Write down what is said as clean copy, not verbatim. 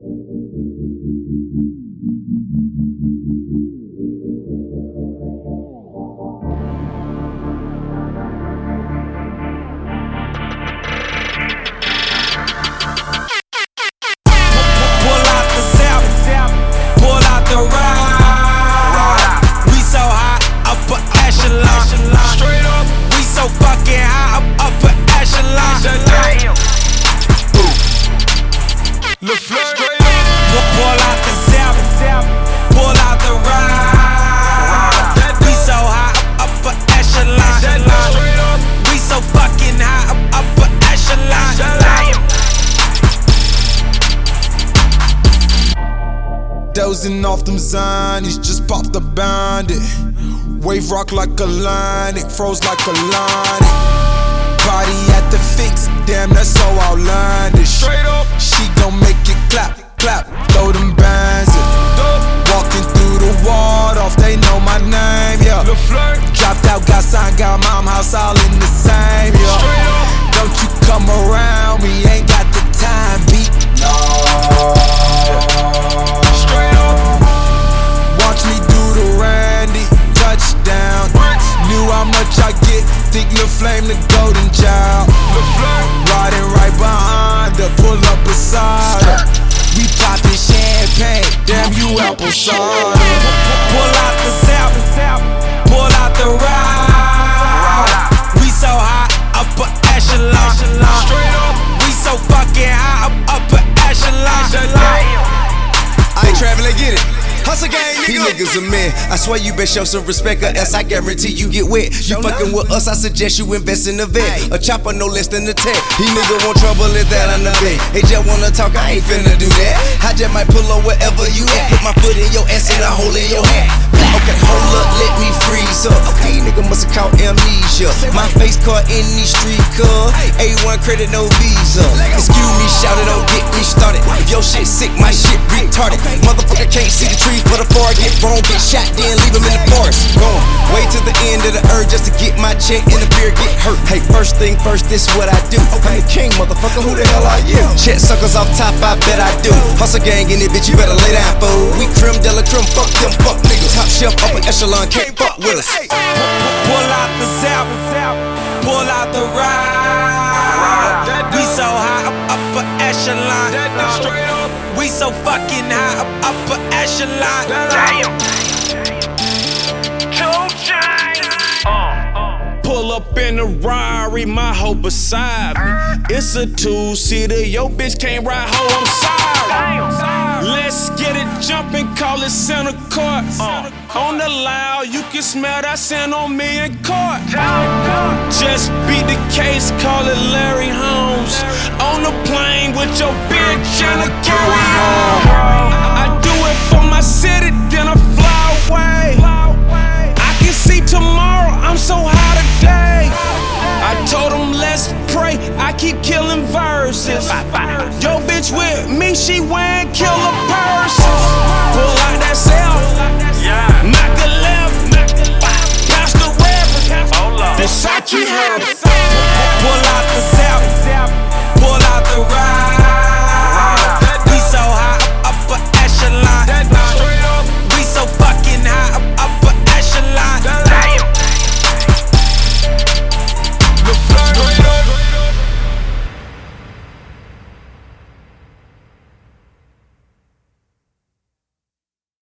Dozing off them zonies, just popped the bandit. Wave rock like a line, it froze like a line. Body at the fix, damn that's so outlandish. Straight up, she gon' make it clap, clap, throw them bands in. Walking through the ward off, they know my name, yeah. Dropped out, got signed, got mom house all in the same, yeah. Don't you come around me, ain't got the time, beat. No. Watch me do the Randy, touchdown. Knew how much I get, think Lil Flame the golden child. Riding right behind her, pull up beside her. We poppin' champagne, damn you apple cider. Pull out the South, pull out the ride. We so high, upper echelon. We so fucking high, upper echelon. They travel, they get it. Hustle gang, nigga. These niggas a man. I swear you best show some respect, or else I guarantee you get wet. You fucking with us, I suggest you invest in a vet. A chopper no less than a 10. He nigga want trouble, is that on the bed. They just wanna talk, I ain't finna do that. I just might pull up wherever you at. Put my foot in your ass and a hole in your hat. Okay, hold up, let me freeze up. Okay, nigga must have caught amnesia. My face caught in these street cuz A1 credit, no visa. Excuse me, shout it, don't get me started. If your shit sick, my shit retarded. Motherfucker can't see the trees, but before I get wrong, get shot, then leave him in the forest. Going way to the end of the earth just to get my check and the beer get hurt. Hey, first thing first, this what I do. I'm the king, motherfucker, who the hell are you? Check suckers off top, I bet I do. Hustle gang in it, bitch, you better lay down, fool. We creme de la creme, fuck them fuck niggas. Top shelf, upper echelon, can't fuck with us. Pull out the South, pull out the ride. We so high, upper echelon. We so fucking high, upper echelon. Damn. Pull up in a Rari, my hoe beside me. It's a two-seater, your bitch can't ride, hoe, I'm sorry. Let's get it jumping, call it center court. On the loud, you can smell that scent on me in court. Just beat the case, call it Larry Holmes. On the plane with your bitch and a carry on. I do it for my city, then I fly away. I can see tomorrow, I'm so high today. I told them let's pray, I keep killing verses. Yo bitch with me, she wearing killer purses. Pull out that cell, knock a left, pass the reverend, Versace hat. Pull out the South, pull out the ride.